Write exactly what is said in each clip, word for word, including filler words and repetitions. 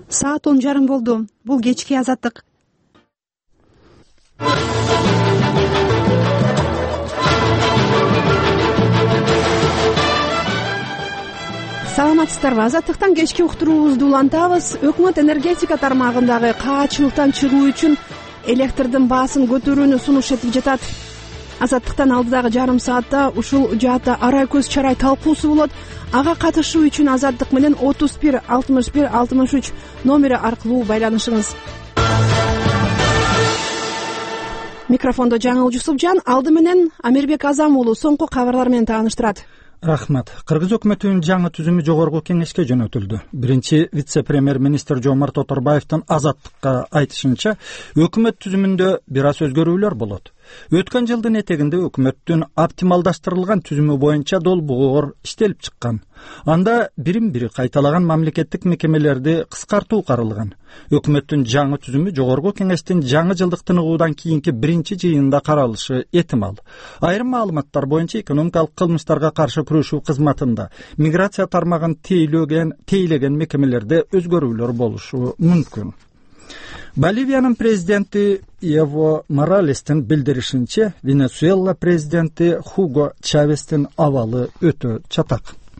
Саат он жарым болду. Бул кечки азаттык. Саламатсыздарбы? Азаттыктан кечки уктуруубузду улантабыз. Өкмөт энергетика тармагындагы каачылыктан чыгуу үчүн электрдин баасын көтөрүүнү сунуш этип жатат. Азаттыктан алдыдагы жарым саатта ушул жаатта арай көз чарай талкуусу болот. Ага катышуу үчүн Азаттык менен отуз бир алтымыш бир алтымыш үч номери аркылуу байланышыңыз. Микрофондо Жаңыл Жусупжан, алды менен Амирбек Азам уулу соңку кабарлар менен тааныштырат. Рахмат. Кыргыз өкмөтүнүн жаңы түзүмү жогорку кеңешке жөнөтүлдү. Биринчи вице-премьер-министр Жомарт Оторбаевдин Азаттыкка айтышынча, өкмөт түзүмүндө бир аз өзгөрүүлөр болот. Өткөн жылдын этегинде өкмөттүн оптималдаштырылган түзүмү боюнча долбоор иштелип чыккан. Анда бирин-бири кайталаган мамлекеттик мекемелерди кыскартуу каралган. Өкмөттүн жаңы түзүмү жогорку кеңештин жаңы жылдык тыныгуудан кийинки биринчи жыйынында каралышы этимал. Айрым маалыматтар боюнча экономикалык кылмыштарга каршы күрөшүү кызматында миграция тармагын тейлеген тейлеген мекемелерде өзгөрүүлөр болушу мүмкүн. Боливиянын президенти Эво Моралестин билдиришинче, Венесуэла президенти Хуго Чавестин абалы өтө чатак.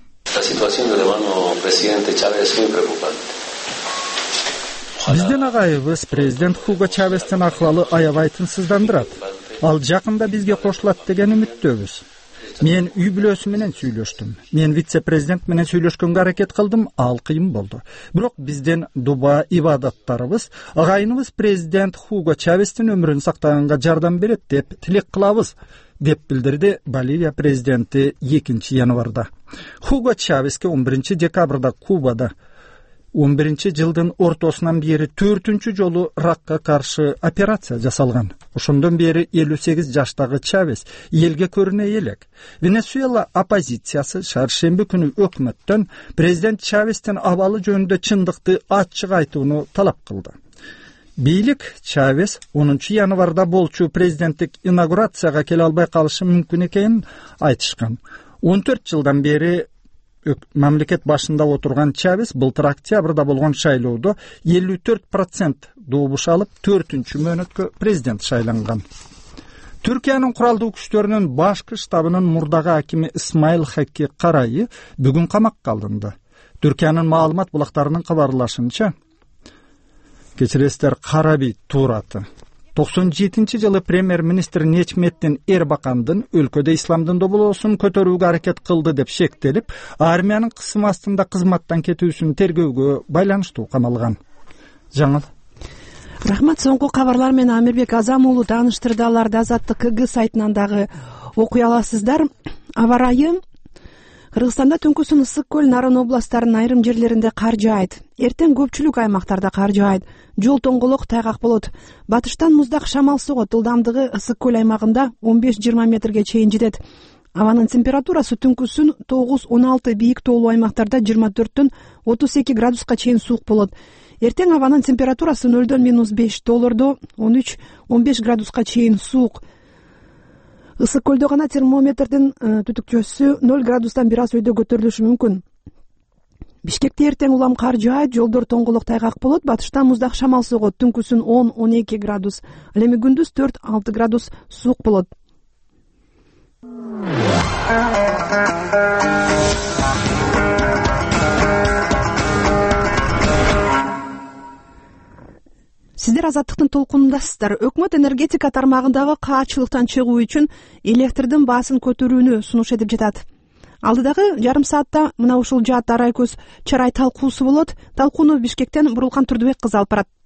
Биздин агайыбыз президент Хуго Чавестин акыбалы аябай тынчсыздандырат. Ал жакында бизге кошулат деген үмүттөбүз. Мен үй бүлөсү менен сүйлөштүм. Мен вице-президент менен сүйлөшкөнгө аракет кылдым, ал кыйын болду. Бирок биздин дуба ибадаттарыбыз агайыныбыз президент Хуго Чавестин өмүрүн сактаганга жардам берет деп тилек кылабыз, деп билдирди Боливия президенти экинчи январда. Хуго Чавеске он биринчи декабрда Кубада он биринчи жылдын ортосунан бери төртүнчү жолу ракка каршы операция жасалган. Ошондон бери элүү сегиз жаштагы Чавес элге көрүнө элек. Венесуэла оппозициясы шаршемби күнү өкмөттөн президент Чавестин абалы жөнүндө чындыкты ачык айтууну талап кылды. Бийлик Чавес онунчу январда болчу президенттик инаугурацияга келе албай калышы мүмкүн экенин айтышкан. он төрт жылдан бери мамлекет башында отурган Чавес былтыр октябрда болгон шайлоодо элүү төрт процент добуш алып, төртүнчү мөөнөткө президент шайланган. Түркиянын куралдуу күчтөрүнүн башкы штабынын мурдагы акими Исмаил Хакки Карайы бүгүн камакка алынды. Түркиянын маалымат булактарынын кабарлашынча, кечиресиздер, Караби Тураты токсон жетинчи жылы премьер-министр Нечметдин Эрбакандын өлкөдө исламдын доболоосун көтөрүүгө аракет кылды деп шектелип, армиянын кысым астында кызматтан кетүүсүн тергөөгө байланыштуу камалган. Жаңыл. Рахмат. Соңку кабарлар менен Амирбек Азам уулу тааныштырды. Аларды Азаттык КГ сайтынан дагы окуй аласыздар. Аба ырайы Кыргызстанда түнкүсүн Ысык көл, Нарын областтарынын айрым жерлеринде кар жаайт. Эртең көпчүлүк аймактарда кар жаайт. Жол тоңголок, тайгак болот. Батыштан муздак шамал согот. Ылдамдыгы Ысык көл аймагында он беш жыйырма метрге чейин жетет. Абанын температурасы түнкүсүн тогуз он алты, бийик тоолуу аймактарда жыйырма төрттөн отуз эки градуска чейин суук болот. Эртең абанын температурасы нөлдөн минус беш, тоолордо он үч он беш градуска чейин суук. Ысык көлдө гана термометрдин түтүкчөсү ноль градустан бир аз өйдө көтөрүлүшү мүмкүн. Бишкекте эртең улам кар жаайт, жолдор тоңголок, тайгак болот. Батыштан муздак шамал согот. Түнкүсүн он он эки градус, ал эми күндүз төрт алты градус суук болот. Сиздер Азаттыктын толкунундасыздар. Өкмөт энергетика тармагындагы каачылыктан чыгуу үчүн электрдин баасын көтөрүүнү сунуш этип жатат. Алдыдагы жарым саатта мына ушул жаатта арай көз чарай талкуусу болот. Талкууну Бишкектен Бурулкан Турдубек кызы алып барат.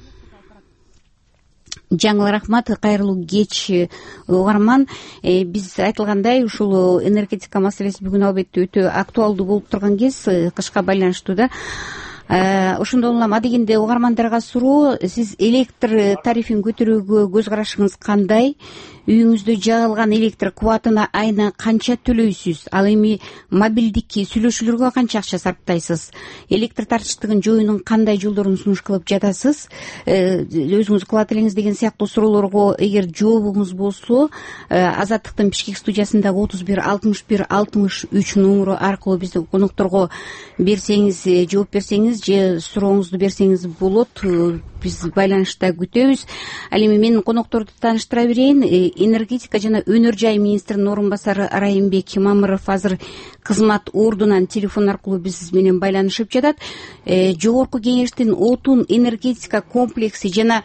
Жаңыл, рахмат. Кайрылуу кеч, угарман. Э, биз айтылгандай ушул энергетика маселеси бүгүн албетте өтө актуалдуу болуп турган кез, кышка байланыштуу да. Ошондон улам адегенде угармандарга суроо, сиз электр тарифин көтөрүүгө көз карашыңыз кандай? үйүңүздө жагылган электр кубатына айына канча төлөйсүз, ал эми мобилдик сүйлөшүүлөргө канча акча сарптайсыз, электр тартыштыгын жоюунун кандай жолдорун сунуш кылып жатасыз, өзүңүз кылат элеңиз деген сыяктуу суроолорго эгер жообуңуз болсо Азаттыктын Бишкек студиясындагы отуз бир алтымыш бир алтымыш үч номеру аркылуу биздин конокторго берсеңиз, жооп берсеңиз же сурооңузду берсеңиз болот. Биз байланышта күтөбүз. Ал эми мен конокторду тааныштыра берейин. Энергетика жана өнөр жай министринин орун басары Райымбек Мамыров азыр кызмат ордунан телефон аркылуу биз менен байланышып жатат. Жогорку кеңештин отун энергетика комплекси жана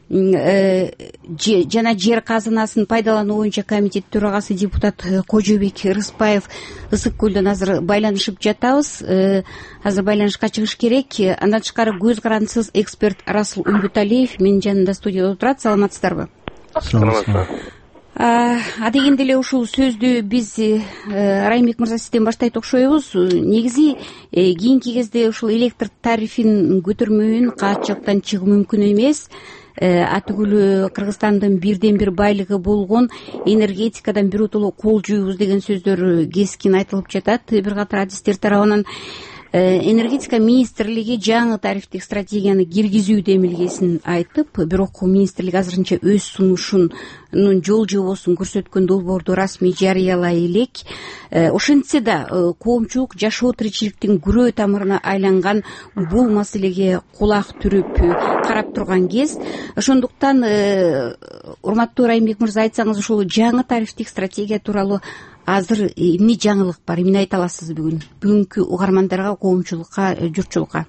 жана жер казынасын пайдалануу боюнча комитет төрагасы депутат Кожобек Рыспаев Ысык көлдөн азыр байланышып жатабыз. Азыр байланышка чыгыш керек. Андан тышкары көз карандысыз эксперт Расул Үмбүталиев менин жанымда студияда отурат. Саламатсыздарбы? Саламатсыздар. Адегенде эле ушул сөздү биз Райымбек мырза сизден баштайт окшойбуз. Негизи кийинки кезде ушул электр тарифин көтөрмөөнүн каатчылыктан чыгуу мүмкүн эмес. Атүгүлү Кыргызстандын бирден бир байлыгы болгон энергетикадан биротоло кол жуйбуз деген сөздөр кескин айтылып жатат бир катар адистер тарабынан. Энергетика министрлиги жаңы тарифтик стратегияны киргизүү демилгесин айтып, бирок министрлик азырынча өз сунушунун жол жобосун көрсөткөн долбоорду расмий жарыялай элек. Ошентсе да коомчулук жашоо тиричиликтин күрөө тамырына айланган бул маселеге кулак түрүп карап турган кез. Ошондуктан урматтуу Райымбек мырза, айтсаңыз ушул жаңы тарифтик стратегия тууралуу азыр эмне жаңылык бар, эмне айта аласыз бүгүн бүгүнкү угармандарга, коомчулукка, журтчулукка?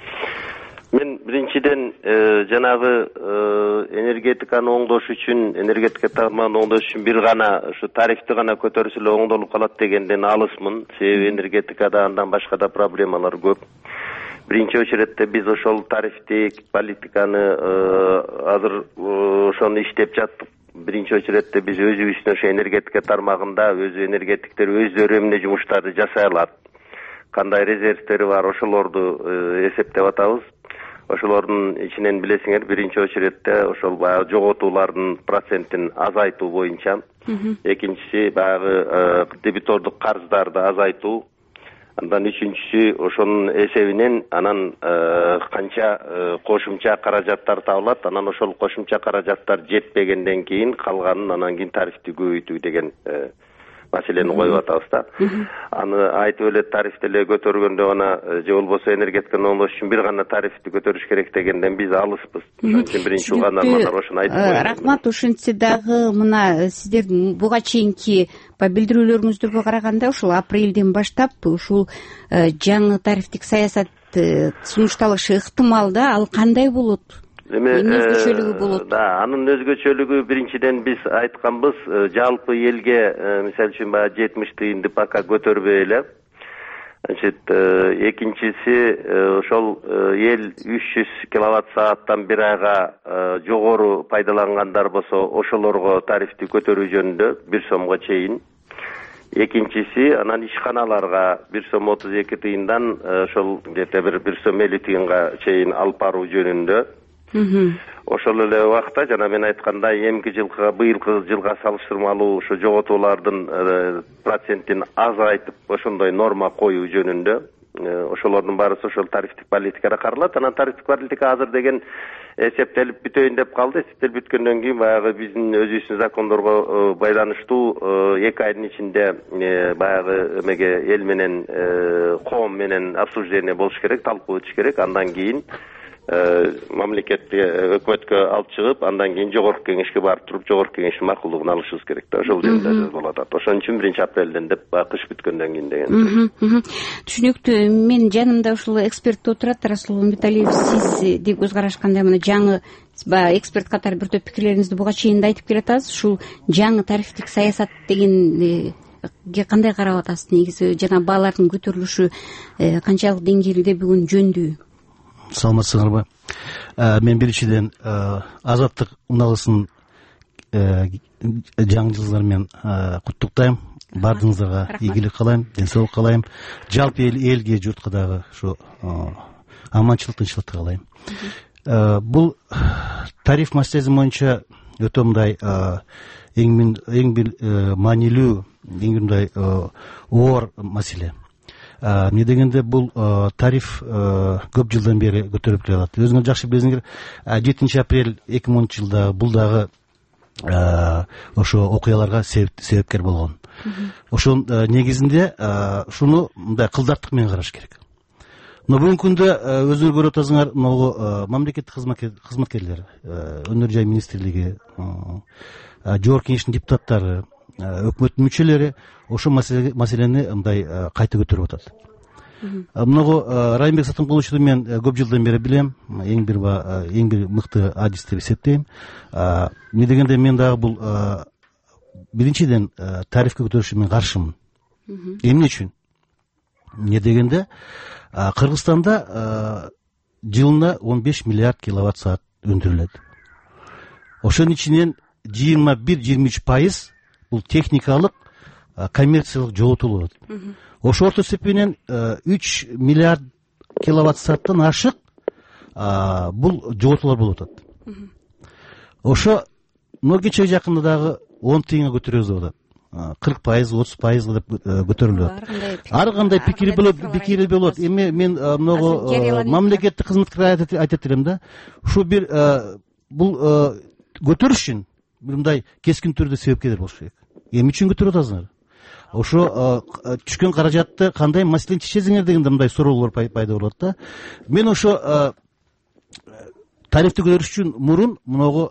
Мен биринчиден жанагы энергетиканы оңдош үчүн, энергетика тармагын оңдош үчүн бир гана ушу тарифти гана көтөрсө эле оңдолуп калат дегенден алысмын. Себеби энергетикада андан башка да проблемалар көп. Биринчи очередте биз ошол тарифтик политиканы азыр ошону иштеп жаттык. Биринчи очередте биз өзүбүздүн ошо энергетика тармагында өзү энергетиктер өздөрү эмне жумуштарды жасай алат, кандай резервтери бар, ошолорду эсептеп атабыз. Ошолордун ичинен билесиңер, биринчи очередте ошол баягы жоготуулардын процентин азайтуу боюнча, экинчиси баягы дебитордук карыздарды азайтуу, андан үчүнчүсү ошонун эсебинен анан канча кошумча каражаттар табылат, анан ошол кошумча каражаттар жетпегенден кийин калганын анан кийин тарифти көбөйтүү деген маселени коюп атабыз да. Аны айтып эле тарифти эле көтөргөндө гана же болбосо энергетиканы оңдош үчүн бир гана тарифти көтөрүш керек дегенден биз алыспыз. Ошон үчүн биринчи угандармандар ошону айтып коюю. Рахмат. Ошентсе дагы мына сиздер буга чейинки билдирүүлөрүңүздөргө караганда ушул апрелден баштап ушул жаңы тарифтик саясат сунушталышы ыктымал да. Ал кандай болот? Эмне өзгөчөлүгү болот? Да, анын өзгөчөлүгү биринчиден биз айтканбыз, жалпы элге мисалы үчүн баягы жетимиш тыйынды пока көтөрбөй эле. Значит, экинчиси ошол эл үч жүз киловатт сааттан бир айга жогору пайдалангандар болсо ошолорго тарифти көтөрүү жөнүндө бир сомго чейин. Экинчиси анан ишканаларга бир сом отуз эки тыйындан ошол где-то бир сом элүү тыйынга чейин алып баруу жөнүндө. Ошол эле убакта жана мен айткандай эмки жылга, быйылкы жылга салыштырмалуу ошо жоготуулардын процентин азайтып ошондой норма коюу жөнүндө. Ошолордун баарысы ошол тарифтик политикада каралат. Анан тарифтик политика азыр деген эсептелип бүтөйүн деп калды. Эсептелип бүткөндөн кийин баягы биздин өзүбүздүн закондорго байланыштуу эки айдын ичинде баягы эмеге эл менен коом менен обсуждение болуш керек, талкуу өтүш керек. Андан кийин мамлекетке, өкмөткө алып чыгып, андан кийин жогорку кеңешке барып туруп, жогорку кеңештин макулдугун алышыбыз керек да. Ошол жөнүндө болот. Ошон үчүн биринчи апрелден деп кыш бүткөндөн кийин деген. Түшүнүктүү. Мен жанымда ушул эксперт отурат. Расул Үмбүталиев, сизди көз караш кандай? Мына жаңы баягы эксперт катары бир топ пикирлериңизди буга чейин да айтып келатасыз. Ушул жаңы тарифтик саясат деген кандай карап атасыз? Негизи жана баалардын көтөрүлүшү канчалык деңгээлде бүгүн жөндүү? Саламатсыңарбы? Мен биринчиден Азаттык уналысын жаңы жылыңыздар менен куттуктайм. Бардыгыңыздарга ийгилик каалайм, ден соолук каалайм. Жалпы элге, журтка дагы ушу аманчылык, тынччылыкты каалайм. Бул тариф маселеси боюнча өтө мындай эң эң бир маанилүү, эң мындай оор маселе. Эмне дегенде бул тариф көп жылдан бери көтөрүлүп келатат. Өзүңөр жакшы билесиңер, жетинчи апрель эки миң онунчу жылда бул дагы ошо окуяларга себепкер болгон. Ошонун негизинде ушуну мындай кылдаттык менен караш керек. Но бүгүнкү күндө өзүңөр көрүп атасыңар, могу мамлекеттик кызматкерлер, өнөр жай министрлиги, жогорку кеңештин депутаттары, өкмөттүн мүчөлөрү ошол маселени мындай кайта көтөрүп атат. Многу Райымбек Сатымкуловичу мен көп жылдан бери билем, эң бир эң бир мыкты адист деп эсептейм. Эмне дегенде мен дагы бул биринчиден тарифке көтөрүшкө мен каршымын. Эмне үчүн? Эмне дегенде Кыргызстанда жылына он беш миллиард киловатт саат өндүрүлөт. Ошонун ичинен жыйырма бир жыйырма үч пайыз бул техникалык, коммерциялык жоготуулар болот. Ошо орто эсеп менен үч миллиард киловатт сааттан ашык бул жоготуулар болуп атат. Ошо но кече жакында дагы он тыйынга көтөрөбүз деп атат. кырк пайыз, отуз пайыз деп көтөрүлөт. Ар кандай пикир болот, пикир болот. Эми мен многу мамлекеттик кызматкерлер айтат элем да. Ушу бир бул көтөрүш үчүн мындай кескин түрдө себепкер болуш керек. Эмне үчүн көтөрүп атасыңар? Ошо түшкөн каражатты кандай маселени чечесиңер дегенде мындай суроолор пайда болот да. Мен ошо тарифти көтөрүш үчүн мурун могу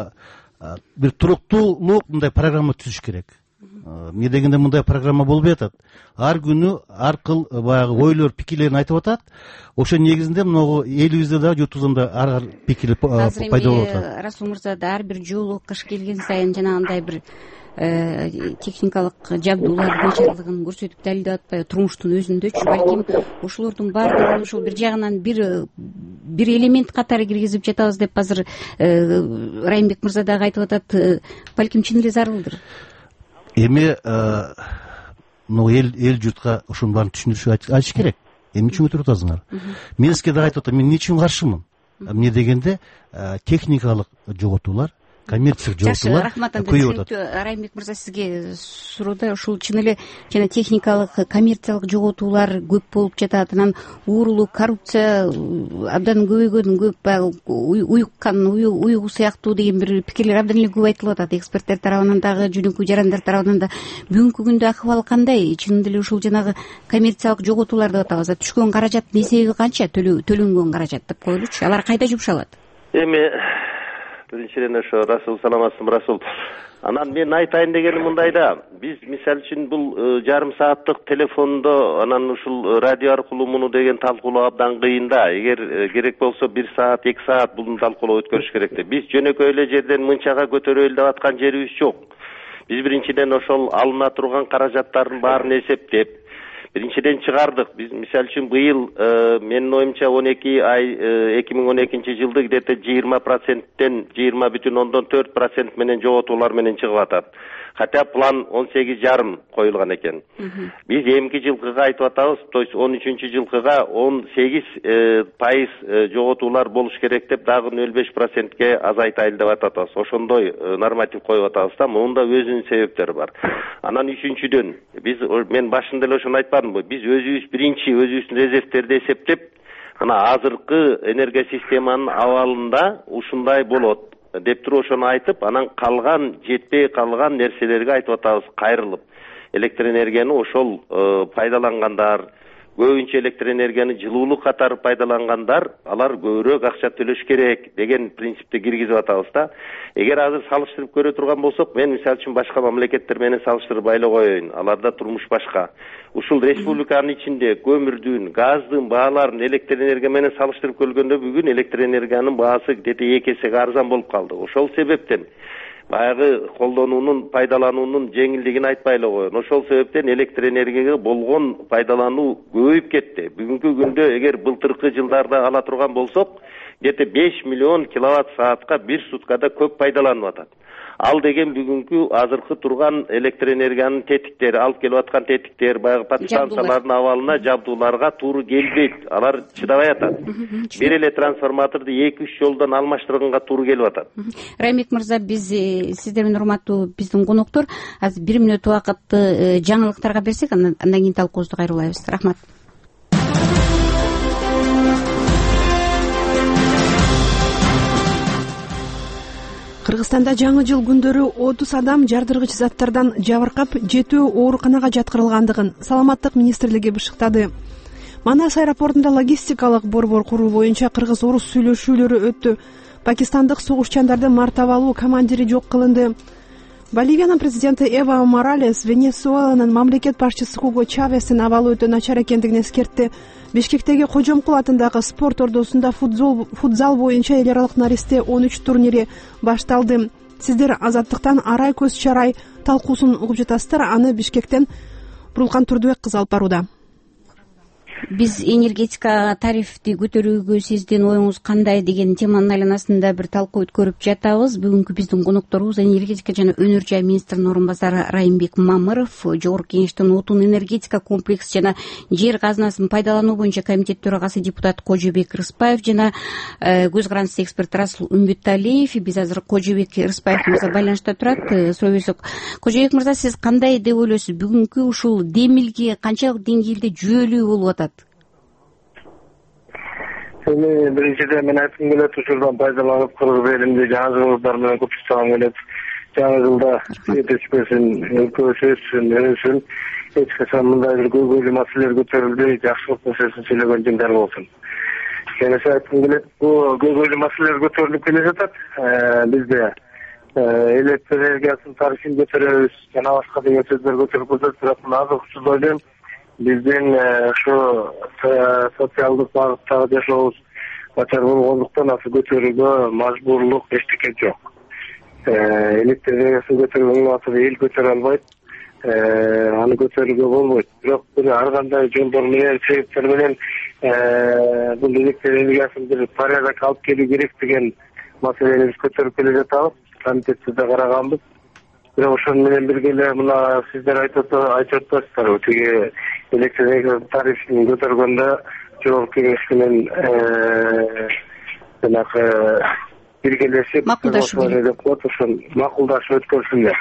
бир туруктуулук мындай программа түзүш керек. Эмне дегенде мындай программа болбой атат. Ар күнү ар кыл баягы ойлор, пикирлерин айтып атат. Ошо негизинде могу элибизде дагы журтубузда ар пикир пайда болуп атат. Расул мырза да ар бир жолу кыш келген сайын жанагындай бир техникалык жабдуулар начарлыгын көрсөтүп далилдеп атпайбы турмуштун өзүндөчү? Балким ошолордун баардыгын ошол бир жагынан бир бир элемент катары киргизип жатабыз деп азыр Райымбек мырза дагы айтып атат. Балким чын эле зарылдыр. Эми мына эл эл журтка ошонун баарын түшүндүрүшүп айтыш керек. Эмне үчүн өтүп атасыңар? Мен сизге дагы айтып атам, мен эмне үчүн каршымын? Эмне дегенде техникалык жоготуулар, коммерциялык жоготуулар көбөйүп атат. Райымбек мырза, сизге суроодо ушул чын эле жана техникалык, коммерциялык жоготуулар көп болуп жатат. Анан уурулук, коррупция абдан көбөйгөн, көп баягы уюккан, уюгу сыяктуу деген бир пикирлер абдан эле көп айтылып атат. Эксперттер тарабынан дагы, жөнөкөй жарандар тарабынан да. Бүгүнкү күндө акыбал кандай? Чынында эле ушул жанагы коммерциялык жоготуулар деп атабыз. Түшкөн каражаттын эсеби канча? Төлөнгөн каражат деп коелучу. Алар кайда жумшалат? Эми биринчиден ошо Расул, саламатсызбы Расул? Анан мен айтайын дегеним мындайда, биз мисалы үчүн бул жарым сааттык телефондо анан ушул радио аркылуу муну деген талкуулоо абдан кыйын да. Эгер керек болсо бир саат, эки саат бул талкуулоо өткөрүш керек да. Биз жөнөкөй эле жерден мынчага көтөрөлү деп аткан жерибиз жок. Биз биринчиден ошол алына турган каражаттардын баарын эсептеп, биринчиден чыгардык. Биз мисалы үчүн быйыл менин оюмча он эки ай эки миң он экинчи жылды где-то жыйырма проценттен жыйырма бүтүн ондон төрт процент менен жоготуулар менен чыгып атат. Хотя план он сегиз жарым коюлган экен. Биз эмки жылкыга айтып атабыз, то есть он үчүнчү жылкыга он сегиз пайыз жоготуулар болуш керек деп дагы нөл беш процентке азайтайлы деп атабыз. Ошондой норматив коюп атабыз да. Мунда өзүнүн себептери бар. Анан үчүнчүдөн биз, мен башында эле ошону айтпадымбы, биз өзүбүз биринчи өзүбүздүн резервтерди эсептеп, ана азыркы энергия системанын абалында ушундай болот деп туруп ошону айтып, анан калган жетпей калган нерселерге айтып атабыз кайрылып. Электр энергияны ошол пайдалангандар, көбүнчө электр энергияны жылуулук катары пайдалангандар, алар көбүрөөк акча төлөш керек деген принципти киргизип атабыз да. Эгер азыр салыштырып көрө турган болсок, мен мисалы үчүн башка мамлекеттер менен салыштырып байлай коеюн. Аларда турмуш башка. Ушул республиканын ичинде көмүрдүн, газдын бааларын электр энергия менен салыштырып көргөндө бүгүн электр энергиянын баасы где-то эки эсеге арзан болуп калды. Ошол себептен баягы колдонуунун, пайдалануунун жеңилдигин айтпай эле коеюн. Ошол себептен электр энергияга болгон пайдалануу көбөйүп кетти. Бүгүнкү күндө эгер былтыркы жылдарда ала турган болсок, где-то беш миллион киловатт саатка бир суткада көп пайдаланып атат. ал деген бүгүнкү азыркы турган электр энергиянын тетиктери, алып келип аткан тетиктер, баягы подстанциялардын абалына, жабдууларга туура келбейт. Алар чыдабай атат. Бир эле трансформаторду эки үч жолдон алмаштырганга туура келип атат. Раймбек мырза, биз сиздер менен урматтуу биздин коноктор азыр бир мүнөт убакытты жаңылыктарга берсек, андан кийин талкуубузду кайрылайбыз. Рахмат. Кыргызстанда жаңы жыл күндөрү отуз адам жардыргыч заттардан жабыркап, жетөө ооруканага жаткырылгандыгын Саламаттык министрлиги бышыктады. Манас аэропортунда логистикалык борбор куруу боюнча кыргыз-орус сүйлөшүүлөрү өттү. Пакистандык согушчандардын мартабалуу командири жок кылынды. Боливиянын президенти Эва Моралес Венесуэланын мамлекет башчысы Хуго Чавестин абалы өтө начар экендигин эскертти. Бишкектеги Кожомкул атындагы спорт ордосунда футзал боюнча эл аралык наристе он үч турнири башталды. Сиздер Азаттыктан Арай көз чарай талкуусун угуп жатасыздар. Аны Бишкектен Бурулкан Турдубек кызы алып барууда. Биз энергетика тарифти көтөрүүгө сиздин оюңуз кандай деген теманын айланасында бир талкуу өткөрүп жатабыз. Бүгүнкү биздин конокторубуз энергетика жана өнөр жай министринин орун басары Райымбек Мамыров, Жогорку Кеңештин отун энергетика комплекси жана жер казынасын пайдалануу боюнча комитет төрагасы депутат Кожобек Рыспаев жана көз карандысыз эксперт Расул Үмбүталиев. Биз азыр Кожобек Рыспаев мырза байланышта турат. Суройбөсөк, Кожобек мырза, сиз кандай деп ойлойсуз? Бүгүнкү ушул демилге канчалык деңгээлде жүйөлүү болуп атат? Эми биринчиден мен айткым келет, ушурдан пайдаланып кыргыз элинде жаңы жылдар менен куттуктагым келет. Жаңы жылда жетишпесин, өлкөбүз өссүн, өссүн. Эч качан мындай бир көйгөйлүү маселелер көтөрүлбөй, жакшылык маселесин сүйлөгөн жылдар болсун. Келесі айткым келет, бул көйгөйлүү маселелер көтөрүлүп келе жатат. Бизде электр энергиясынын тарифин көтөрөбүз, жана башка деген сөздөр көтөрүп жатат. Бирок мына азыркы учурда ойлойм, биздин ушу социалдык багыттагы жашообуз начар болгондуктан аны көтөрүүгө мажбурлук эчтеке жок. Электр энергиясын көтөргөнгө атыр эл көтөрө албайт, аны көтөрүүгө болбойт. Бирок бир ар кандай жолдор менен, себептер менен бул электр энергиясын бир порядок алып келүү керек деген маселени биз көтөрүп келе жатабыз. Комитетте да караганбыз. Бирок ошону менен бирге эле мына сиздер айтып атасыздар, тиги электр энергия тарифин көтөргөндө Жогорку Кеңеш менен жанагы биргелешип макулдашуу деп коет, ошону макулдашып өткөрсүндөр.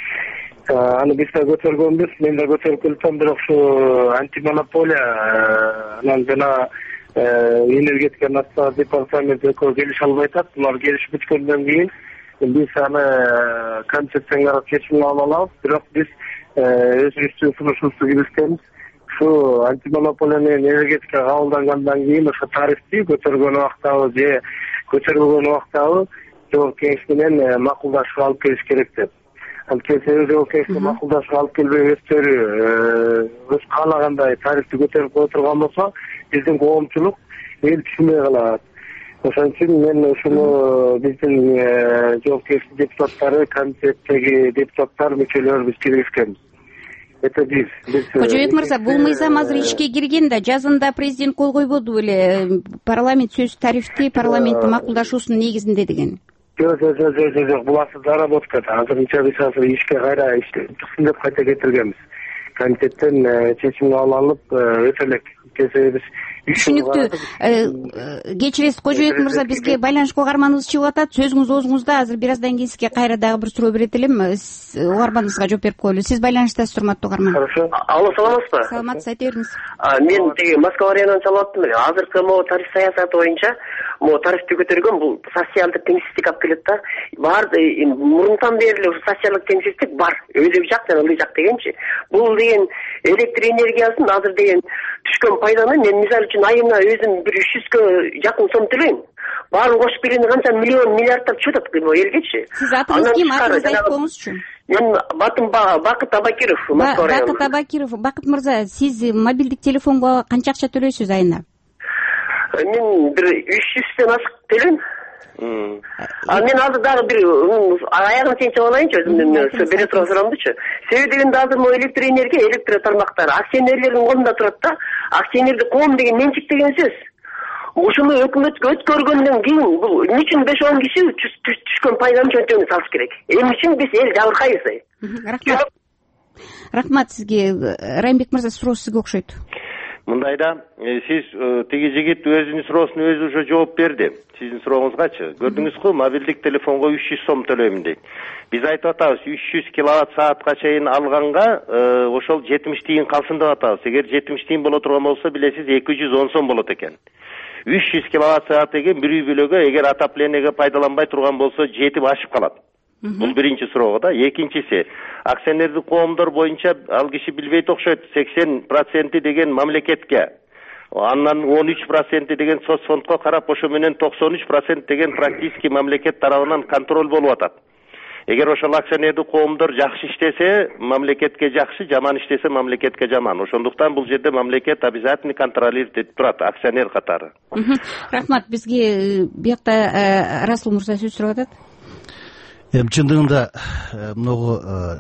Аны биз да көтөргөнбүз, мен да көтөрүп келатам, бирок ушу антимонополия анан жана энергетика националдык департаменти экөө келише албай атат. Булар келишип бүткөндөн кийин биз аны комитеттен карап чечим алып алабыз. Бирок биз өзүбүздүн сунушубузду киргизгенбиз. Ушу антимонополия менен энергетика кабылдангандан кийин ошо тарифти көтөргөн убактабы же көтөрбөгөн убактабы Жогорку Кеңеш менен макулдашууга алып келиш керек деп. Анткени Жогорку Кеңешке макулдашууга алып келбей өздөрү өз каалагандай тарифти көтөрүп кое турган болсо, биздин коомчулук эл түшүнбөй калат. Ошон үчүн мен ушуну биздин Жогорку Кеңештин депутаттары, комитеттеги депутаттар, мүчөлөр биз киргизгенбиз. Это биз. Кожобек мырза, бул мыйзам азыр ишке кирген да, жазында президент кол койбоду беле, парламент сөз тарифти парламенттин макулдашуусунун негизинде деген. Жок, жок, жок, жок, жок, бул азыр заработкада. Азырынча биз азыр ишке кайра иштепсин деп кайта кетиргенбиз. Комитеттен чечим кабыл алып, өтө элек кесебиз. Түшүнүктүү. Кечиресиз, Кожобек мырза, бизге байланыш угарманыбыз чыгып атат. Сөзүңүз оозуңузда. Азыр бир аздан кийин сизге кайра дагы бир суроо берет элем. Угарманыбызга жооп берип коелу. Сиз байланыштасыз, урматтуу угарман. Хорошо. Алло, саламатсызбы? Саламатсыз, айта бериңиз. Мен тиги Москва районунан чалып аттым эле. Азыркы могу тариф саясаты боюнча могу тарифти көтөргөн, бул социалдык теңсиздик алып келет да. Бар, мурунтан бери эле ушу социалдык теңсиздик бар. Өйдө жак жана ылдый жак дегенчи. Бул деген электр энергиясын азыр деген түшкөн пайданы мен мисалы үчүн айына өзүм бир үч жүзгө жакын сом төлөйм. Баарын кошуп бергенде канча миллион миллиарддап чыгып атат элгечи. Сиз атыңыз ким? Атыңызды айтып коюңузчу. Мен Батым Бакыт Абакиров, Москва району. Бакыт Абакиров, Бакыт мырза, сиз мобилдик телефонго канча акча төлөйсүз айына? Мен бир үч жүздөн ашык төлөйм. А мен азыр дагы бир аягын ченчип алайынчы, өзүмдүн бере турган суроомдучу. Себеби дегенде азыр могу электр энергия, электр тармактары акционерлердин колунда турат да. Акционердик коом деген менчик деген сөз. ушуну өкмөткө өткөргөндөн кийин бул эмне үчүн беш он киши түшкөн пайданын чөнтөгүн салыш керек? Эмне үчүн биз эл жабыркайбыз? Рахмат. Рахмат сизге. Райымбек мырза, суроо сизге окшойт. Мындайда, сиз тиги жигит өзүнүн суроосуна өзү уже жооп берди. Сиздин сурооңузгачы. Көрдүңүзбү, мобилдик телефонго үч жүз сом төлөйм дейт. Биз айтып атабыз, үч жүз киловатт саатка чейин алганга ошол жетимиш тиын калсын деп атабыз. Эгер жетимиш тиын боло турган болсо, билесиз, эки жүз он сом болот экен. үч жүз киловатт саат деген бир үй бүлөгө эгер отоплениеге пайдаланбай турган болсо, жетип ашып калат. Бул биринчи суроого да. Экинчиси, акционердик коомдор боюнча ал киши билбейт окшойт, сексен проценти деген мамлекетке, андан он үч проценти деген соцфондко карап, ошо менен токсон үч процент деген практически мамлекет тарабынан контроль болуп атат. Эгер ошол акционердик коомдор жакшы иштесе, мамлекетке жакшы, жаман иштесе, мамлекетке жаман. Ошондуктан бул жерде мамлекет обязательно контролировать этип турат, акционер катары. Рахмат. Бизге биякта Расул мырза сөз сурап атат. Эми чындыгында могу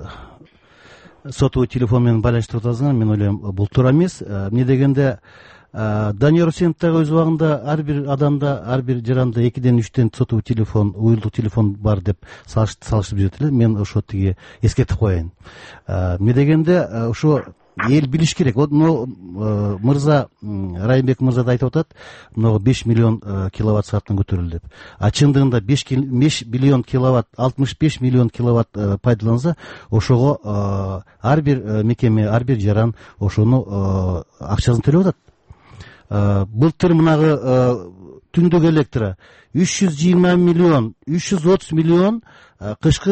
сотовый телефон менен байланыштырып атасыңар, мен ойлойм бул туура эмес. Эмне дегенде Данияр Усенов дагы өз убагында ар бир адамда, ар бир жаранда экиден үчтөн сотовый телефон, уюлдук телефон бар деп салыштырып жүрөт эле. Мен ошо тиги эскертип коеюн. Эмне дегенде ошо эл билиш керек. Вот мырза, Райымбек мырза да айтып атат, могу беш миллион киловатт сааттан көтөрүлдү деп. А чындыгында беш миллион киловатт, алтымыш беш миллион киловатт пайдаланса, ошого ар бир мекеме, ар бир жаран ошону акчасын төлөп атат. Былтыр мынагы түндүк электро үч жүз жыйырма миллион, үч жүз отуз миллион кышкы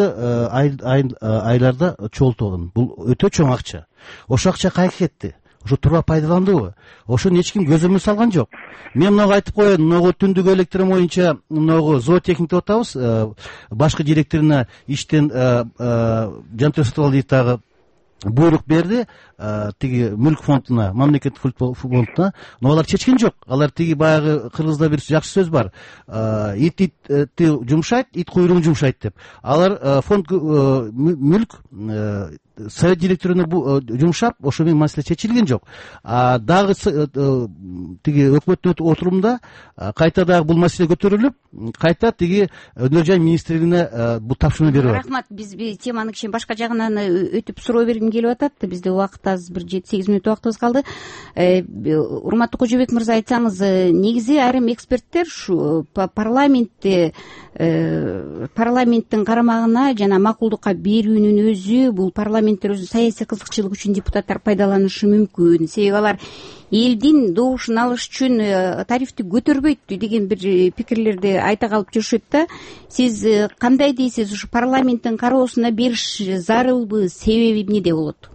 айларда чогултулган. Бул өтө чоң акча. Ошо акча кайка кетти? Ошо туура пайдаландыбы? Ошону эч ким көз өрмөй салган жок. Мен мынагы айтып коеюн, мынагы түндүк электро боюнча мынагы зоотехник деп атабыз, башкы директоруна иштен жантөс сатып ал дейт дагы буйрук берди, тиги мүлк фондуна, мамлекеттик мүлк фондуна, но алар чечкен жок. Алар тиги баягы кыргызда бир жакшы сөз бар. Ит итти жумшайт, ит куйругун жумшайт деп. Алар фонд мүлк совет директоруна жумшап, ошо менен маселе чечилген жок. А дагы тиги өкмөттүн отурумда кайта дагы бул маселе көтөрүлүп, кайта тиги өнөр жай министрлигине бул тапшырма берип атат. Рахмат. Биз теманы кичине башка жагынан өтүп суроо бергим келип атат. Бизде убакыт аз, бир жети сегиз мүнөт убактыбыз калды. Урматтуу Кожобек мырза, айтсаңыз, негизи айрым эксперттер ушу парламентте парламенттин карамагына жана макулдукка берүүнүн өзү, бул парламенттер өзү саясий кызыкчылык үчүн депутаттар пайдаланышы мүмкүн. Себеби алар элдин добушун алыш үчүн тарифти көтөрбөйт деген бир пикирлерди айта калып жүрүшөт да. Сиз кандай дейсиз? Ушу парламенттин кароосуна бериш зарылбы? Себеби эмнеде болот?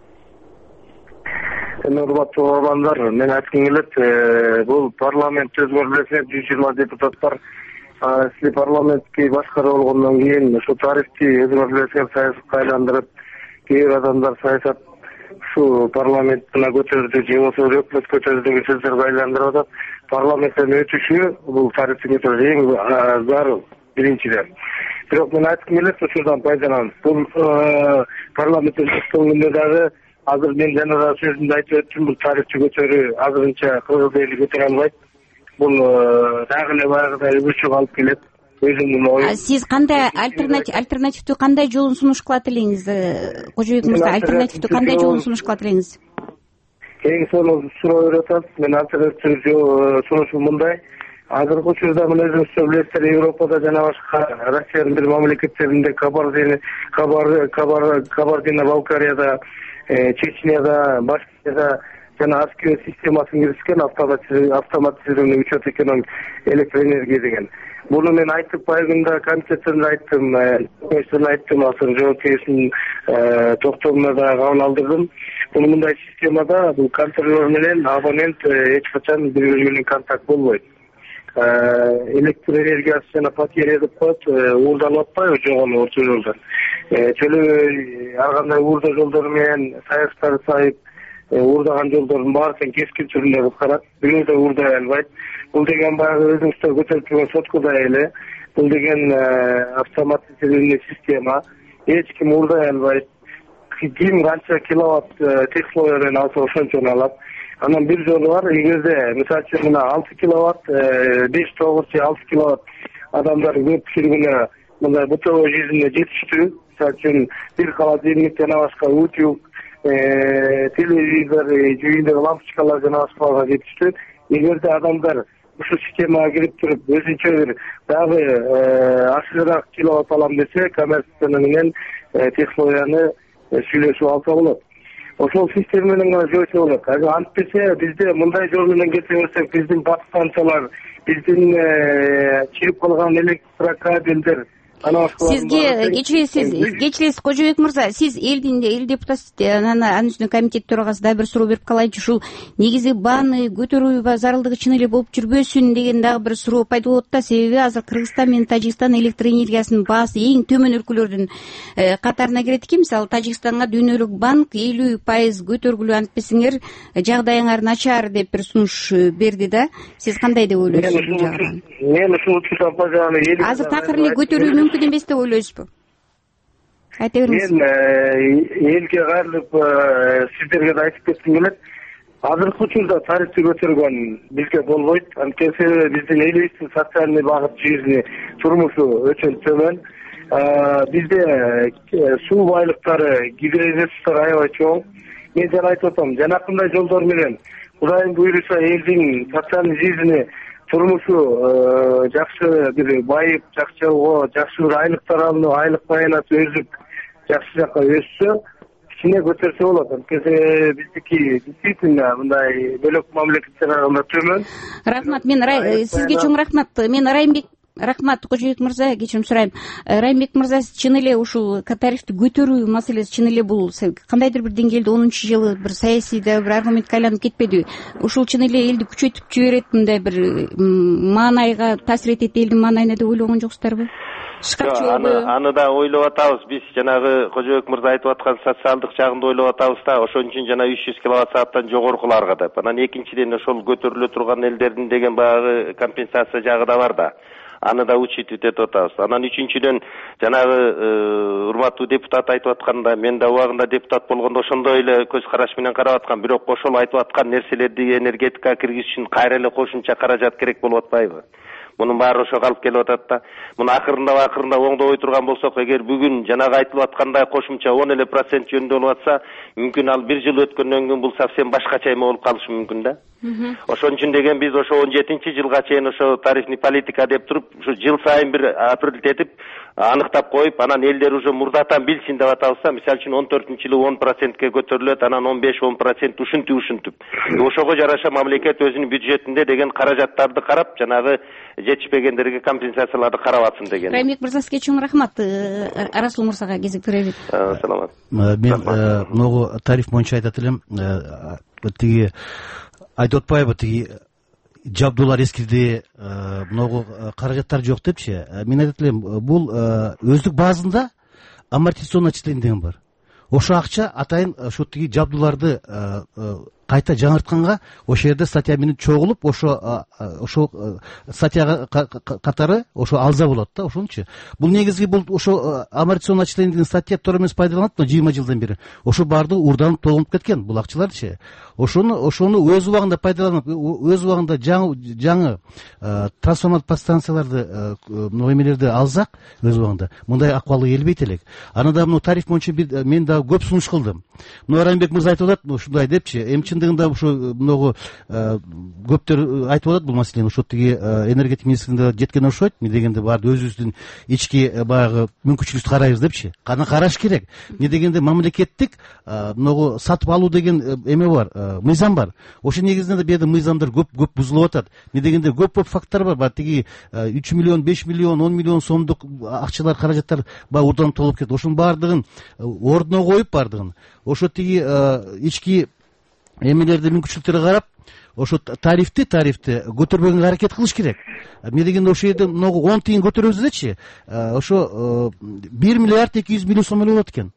Урматтуу угармандар, мен айткым келет, бул парламент өзгөрүлөсүнө жүз жыйырма депутат бар. Сиз парламентти башкарып болгондон кийин ушу тарифти өзгөрүлөсүн саясатка айландырып, кээ бир адамдар саясат ушу парламентина көтөрдү же болбосо өкмөт көтөрдү деген сөздөргө айландырып атат. Парламенттен өтүшү бул тарифти көтөрүү эң зарыл, биринчиден. Бирок мен айткым келет, ушудан пайдаланып, бул парламенттен өткөнгөндө дагы азыр мен жана да сөзүмдө айтып өттүм, бул тарифти көтөрүү азырынча кыргыз эли көтөрө албайт. Бул дагы эле баягыдай өбүрчүк алып келет. Өзүмдүн оюм. Сиз кандай альтернатив альтернативдүү кандай жолун сунуш кылат элеңиз? Кожобек мырза, альтернативдүү кандай жолун сунуш кылат элеңиз? Эң сонун суроо берип атасыз. Мен альтернативдүү сунушум мындай. Азыркы учурда мына өзүңүздөр билесиздер, Европада жана башка Россиянын бир мамлекеттеринде, Кабардино, Кабардино-Балкарияда, Чечняда, Башкирияда жана аскер системасын киргизген, автоматизированный учет экономик электроэнергия деген. Буну мен айтып, байгында комитеттерде айттым, көчтөн айттым, азыр жоопкерчиликтин токтомуна да кабыл алдырдым. Бул мындай системада бул контролер менен абонент эч качан бири-бири менен контакт болбойт. Электроэнергиясы жана потеря деп коет, уурдалып атпайбы жогону орто жолдон. Төлөбөй ар кандай уурда жолдор менен саяктары сайып, уурдаган жолдордун баарын кескин түрүндө кылып карат. Бирөө да уурдай албайт. Бул деген баягы өзүңүздөр көтөрүп турган соткудай эле. Бул деген автоматизированный система. Эч ким уурдай албайт. Ким канча киловатт технологиядан алса ошончону алат. Анан бир жолу бар, эгерде мисалы үчүн мына алты киловатт, беш тогуз же алты киловатт адамдар көп жүргүнө мындай бытовой жизньне жетиштүү. Мисалы үчүн бир холодильник жана башка утюг, телевизор, жүйүндөгү лампочкалар жана башкаларга жетиштүү. Эгерде адамдар ушул системага кирип туруп өзүнчө бир дагы ашыгыраак киловатт алам десе, коммерция менен технологияны сүйлөшүп алса болот. Ошол система менен гана жойсо болот. Антпесе бизде мындай жол менен кете берсек, биздин бак станциялар, биздин чирип калган электрокабелдер, сизге кечиресиз кечиресиз Кожобек мырза, сиз элдин эл депутаты, анан анын үстүнө комитет төрагасы дагы бир суроо берип калайынчы. Ушул негизи бааны көтөрүү зарылдыгы чын эле болуп жүрбөсүн деген дагы бир суроо пайда болот да. Себеби азыр Кыргызстан менен Тажикстан электр энергиясынын баасы эң төмөн өлкөлөрдүн катарына кирет экен. Мисалы Тажикстанга дүйнөлүк банк элүү пайыз көтөргүлө антпесиңер жагдайыңар начар деп бир сунуш берди да. Сиз кандай деп ойлойсуз бул жагынан? Мен ушул учурда азыр такыр эле көтөрүү мүмкүн эмес деп ойлойсузбу? Айта бериңиз. Мен элге кайрылып сиздерге да айтып кетким келет. Азыркы учурда тарифти көтөргөн бизге болбойт. Анткени биздин элибиздин социальный багыт жизни турмушу өтө төмөн. Бизде суу байлыктары, гидроресурстар аябай чоң. Мен жана айтып атам, жанакындай жолдор менен Кудайым буйруса элдин социальный жизни турмушу жакшы бир байып, жакшы жакшы бир айлыктар алынып, айлык баянаты өсүп, жакшы жакка өссө, кичине көтөрсө болот. Анткени биздики действительно мындай бөлөк мамлекеттерге караганда төмөн. Рахмат, мен сизге чоң рахмат. Мен Райымбек Рахмат, Кожобек мырза, кечирим сурайм. Райымбек мырза, чын эле ушул тарифти көтөрүү маселеси чын эле бул кандайдыр бир деңгээлде онунчу жылы бир саясий да бир аргументке айланып кетпеди? Ушул чын эле элди күчөтүп жиберет, мындай бир маанайга таасир этет элдин маанайына деп ойлогон жоксуздарбы? Аны аны да ойлоп атабыз. Биз жанагы Кожобек мырза айтып аткан социалдык жагында ойлоп атабыз да, ошон үчүн жана үч жүз киловатт сааттан жогорукуларга деп. Анан экинчиден ошол көтөрүлө турган элдердин деген баягы компенсация жагы да бар да. Аны да учитывать этип атабыз. Анан үчүнчүдөн жанагы урматтуу депутат айтып атканда, мен да убагында депутат болгондо ошондой эле көз караш менен карап аткам. Бирок ошол айтып аткан нерселерди энергетикага киргизиш үчүн кайра эле кошумча каражат керек болуп атпайбы? Мунун баары ошого алып келип атат да. Муну акырында акырында оңдобой турган болсок, эгер бүгүн жанагы айтылып аткандай кошумча он эле процент жөнүндө болуп атса, мүмкүн ал бир жыл өткөндөн кийин бул совсем башкача эме болуп калышы мүмкүн да. Ошон үчүн деген биз ошо он жетинчи жылга чейин ошо тарифный политика деп туруп, ушу жыл сайын бир апрель этип аныктап коюп, анан элдер уже мурдатан билсин деп атабыз. Мисалы үчүн он төртүнчү жылы он процентке көтөрүлөт, анан он беш он процент ушинтип ушинтип. Ошого жараша мамлекет өзүнүн бюджетинде деген каражаттарды карап, жанагы жетишпегендерге компенсацияларды карап атсын деген. Райымбек мырза, сизге чоң рахмат. Расул мырзага кезек беребиз. Саламат. Мен могу тариф боюнча айтат элем. Тиги айтып атпайбы, тиги жабдуулар эскирди, могу каражаттар жок депчи. Мен айтат элем, бул өздүк базында амортизационный отчисление деген бар. Ошо акча атайын ошо тиги жабдууларды кайта жаңыртканга ошол жерде статья менен чогулуп, ошо ошо статьяга катары ошо алза болот да. Ошончу бул негизги бул ошо амортизационный отчисление деген статья туура эмес пайдаланат да жыйырма жылдан бери. Ошо баардыгы урданып толгонуп кеткен бул акчаларчы. Ошону ошону өз убагында пайдаланып, өз убагында жаңы жаңы трансформатор подстанцияларды, эмелерди алсак өз убагында мындай акыбалга келбейт элек. Аны да мына тариф боюнча мен да көп сунуш кылдым. Мына Райымбек мырза айтып атат, ушундай депчи. Эми чындыгында ушу многу көптөр айтып атат бул маселени. Ошо тиги энергетика министрлигинде жеткен окшойт. Эмне дегенде баарды өзүбүздүн ички баягы мүмкүнчүлүктү карайбыз депчи. Кана караш керек. Эмне дегенде мамлекеттик многу сатып алуу деген эме бар, мыйзам бар. Ошо негизинде бу жерде мыйзамдар көп көп бузулуп атат. Эмне дегенде көп көп факттар бар. Бар тиги үч миллион, беш миллион, он миллион сомдук акчалар, каражаттар баягы урданып толуп кетет. Ошонун баардыгын ордуна коюп, баардыгын ошо тиги ички эмелерди мүмкүнчүлүктөргө карап, ошо тарифти тарифти көтөрбөгөнгө аракет кылыш керек. Эмне дегенде ошол жерде многу он тыйын көтөрөбүз дечи, ошо бир миллиард эки жүз миллион сом эле болот экен.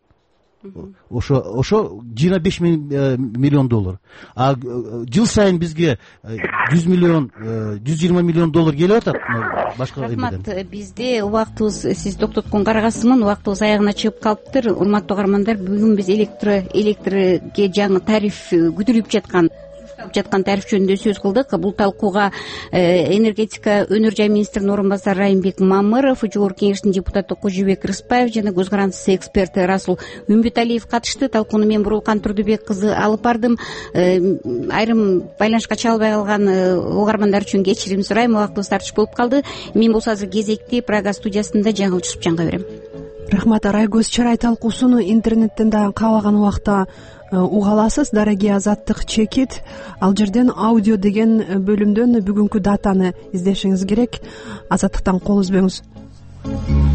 Ошо ошо жыйырма беш миллион доллар. А жыл сайын бизге жүз миллион, жүз жыйырма миллион доллар келип атат. Башка рахмат. Бизде убактыбыз, сиз токтоткон карагасызмын, убактыбыз аягына чыгып калыптыр. Урматтуу каармандар, бүгүн биз электр электрге жаңы тариф күтүлүп жаткан жаткан тариф жөнүндө сөз кылдык. Бул талкууга энергетика өнөр жай министринин орун басары Райымбек Мамыров, жогорку кеңештин депутаты Кожобек Рыспаев жана көз карандысыз эксперт Расул Үмбүталиев катышты. Талкууну мен Бурулкан Турдубек кызы алып бардым. Айрым байланышка чыга албай калган угармандар үчүн кечирим сурайм, убактыбыз тартыш болуп калды. Мен болсо азыр кезекти Прага студиясында Жаңыл Жусупжанга берем. Рахмат. Арайгөз чырай талкуусуну интернеттен дагы каалаган убакта уга аласыз. Дареги азаттык чекит. Ал жерден аудио деген бөлүмдөн бүгүнкү датаны издешиңиз керек. Азаттыктан кол үзбөңүз.